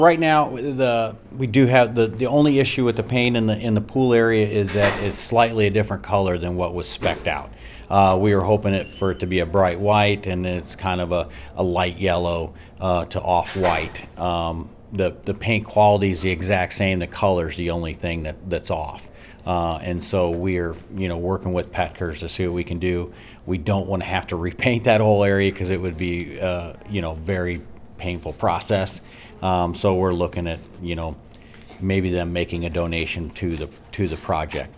Right now, we do have the only issue with the paint in the pool area is that it's slightly a different color than what was spec'd out. We were hoping for it to be a bright white, and it's kind of a light yellow to off white. The paint quality is the exact same. The color's the only thing that's off. And so we're working with Petkers to see what we can do. We don't want to have to repaint that whole area because it would be very painful process. So we're looking at maybe them making a donation to the project.